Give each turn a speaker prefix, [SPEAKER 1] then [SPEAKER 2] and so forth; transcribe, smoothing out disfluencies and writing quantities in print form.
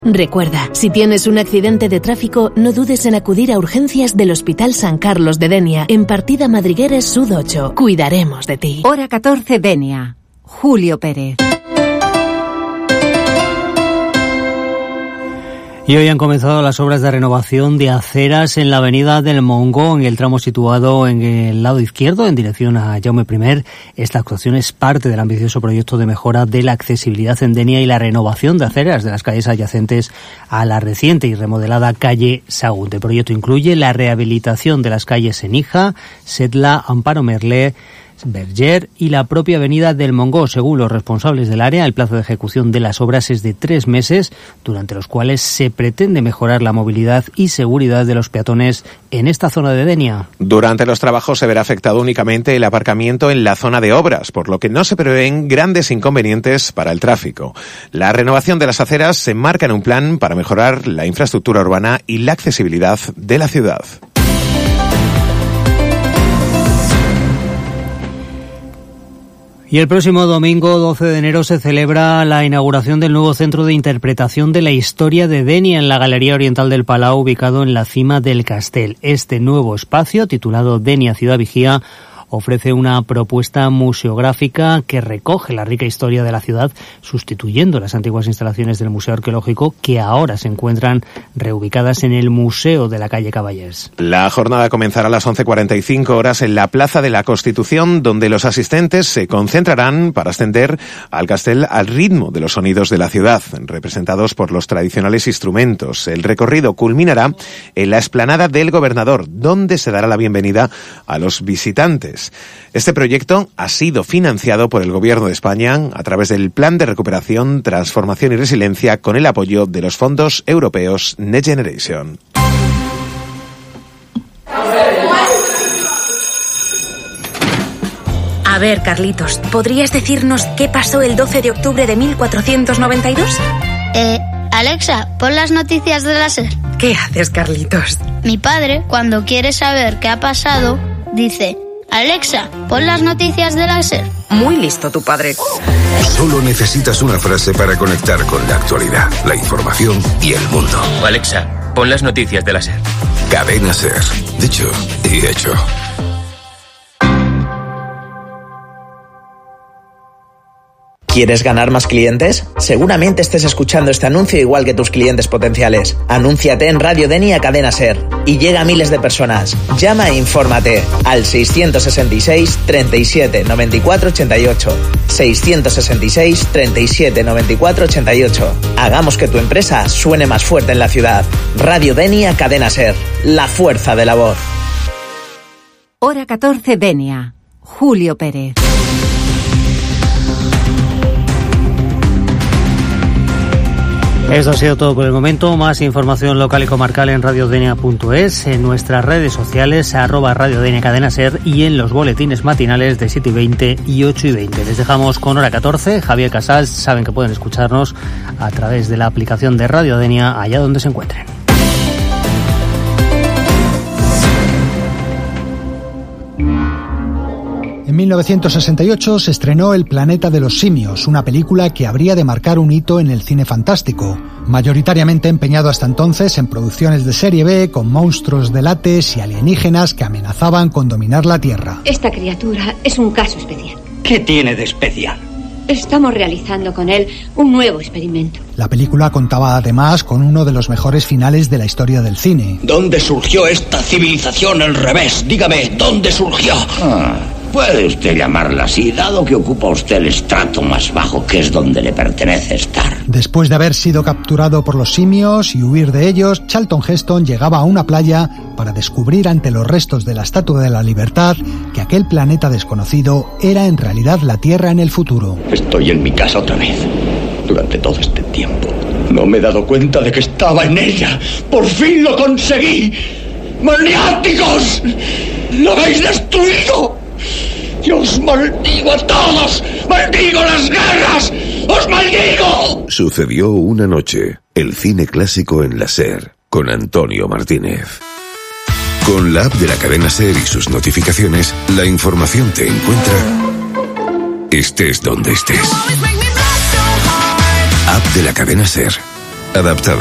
[SPEAKER 1] Recuerda, si tienes un accidente de tráfico, no dudes en acudir a urgencias del Hospital San Carlos de Denia, en Partida Madrigueres Sud 8. Cuidaremos de ti.
[SPEAKER 2] Hora 14, Denia. Julio Pérez.
[SPEAKER 3] Y hoy han comenzado las obras de renovación de aceras en la avenida del Montgó, en el tramo situado en el lado izquierdo, en dirección a Jaume I. Esta actuación es parte del ambicioso proyecto de mejora de la accesibilidad en Denia y la renovación de aceras de las calles adyacentes a la reciente y remodelada calle Sagunte. El proyecto incluye la rehabilitación de las calles Senija, Setla, Amparo Merlé, Berger y la propia avenida del Montgó. Según los responsables del área, el plazo de ejecución de las obras es de 3 meses, durante los cuales se pretende mejorar la movilidad y seguridad de los peatones en esta zona de Denia.
[SPEAKER 4] Durante los trabajos se verá afectado únicamente el aparcamiento en la zona de obras, por lo que no se prevén grandes inconvenientes para el tráfico. La renovación de las aceras se enmarca en un plan para mejorar la infraestructura urbana y la accesibilidad de la ciudad.
[SPEAKER 3] Y el próximo domingo, 12 de enero, se celebra la inauguración del nuevo Centro de Interpretación de la Historia de Denia en la Galería Oriental del Palau, ubicado en la cima del Castell. Este nuevo espacio, titulado Denia Ciudad Vigía, ofrece una propuesta museográfica que recoge la rica historia de la ciudad, sustituyendo las antiguas instalaciones del Museo Arqueológico, que ahora se encuentran reubicadas en el Museo de la calle Caballers.
[SPEAKER 4] La jornada comenzará a las 11:45 horas en la Plaza de la Constitución, donde los asistentes se concentrarán para ascender al Castell al ritmo de los sonidos de la ciudad, representados por los tradicionales instrumentos. El recorrido culminará en la explanada del Gobernador, donde se dará la bienvenida a los visitantes. Este proyecto ha sido financiado por el Gobierno de España a través del Plan de Recuperación, Transformación y Resiliencia, con el apoyo de los fondos europeos Next Generation.
[SPEAKER 5] A ver, Carlitos, ¿podrías decirnos qué pasó el 12 de octubre de 1492?
[SPEAKER 6] Alexa, pon las noticias de la SER.
[SPEAKER 5] ¿Qué haces, Carlitos?
[SPEAKER 6] Mi padre, cuando quiere saber qué ha pasado, dice: Alexa, pon las noticias de la SER.
[SPEAKER 5] Muy listo tu padre.
[SPEAKER 7] Solo necesitas una frase para conectar con la actualidad, la información y el mundo.
[SPEAKER 8] Alexa, pon las noticias de la SER.
[SPEAKER 7] Cadena SER. Dicho y hecho.
[SPEAKER 9] ¿Quieres ganar más clientes? Seguramente estés escuchando este anuncio igual que tus clientes potenciales. Anúnciate en Radio Denia Cadena SER y llega a miles de personas. Llama e infórmate al 666 37 94 88. 666 37 94 88. Hagamos que tu empresa suene más fuerte en la ciudad. Radio Denia Cadena SER. La fuerza de la voz.
[SPEAKER 2] Hora 14, Denia. Julio Pérez.
[SPEAKER 3] Esto ha sido todo por el momento. Más información local y comarcal en radiodenia.es, en nuestras redes sociales, @radiodenia Cadena SER y en los boletines matinales de 7:20 y 8:20. Les dejamos con Hora 14. Javier Casals. Saben que pueden escucharnos a través de la aplicación de Radio Denia allá donde se encuentren.
[SPEAKER 10] En 1968 se estrenó El planeta de los simios, una película que habría de marcar un hito en el cine fantástico, mayoritariamente empeñado hasta entonces en producciones de serie B con monstruos de látex y alienígenas que amenazaban con dominar la Tierra.
[SPEAKER 11] Esta criatura es un caso especial.
[SPEAKER 12] ¿Qué tiene de especial?
[SPEAKER 11] Estamos realizando con él un nuevo experimento.
[SPEAKER 10] La película contaba además con uno de los mejores finales de la historia del cine.
[SPEAKER 12] ¿Dónde surgió esta civilización al revés? Dígame, ¿dónde surgió?
[SPEAKER 13] Puede usted llamarla así, dado que ocupa usted el estrato más bajo, que es donde le pertenece estar.
[SPEAKER 10] Después de haber sido capturado por los simios y huir de ellos, Charlton Heston llegaba a una playa para descubrir ante los restos de la Estatua de la Libertad que aquel planeta desconocido era en realidad la Tierra en el futuro.
[SPEAKER 12] Estoy en mi casa otra vez. Durante todo este tiempo no me he dado cuenta de que estaba en ella. ¡Por fin lo conseguí! ¡Maniáticos! ¡Lo habéis destruido! ¡Yo os maldigo a todos! ¡Maldigo las guerras! ¡Os maldigo!
[SPEAKER 7] Sucedió una noche. El cine clásico en la SER, con Antonio Martínez. Con la app de la cadena SER y sus notificaciones, la información te encuentra estés donde estés. App de la cadena SER. adaptada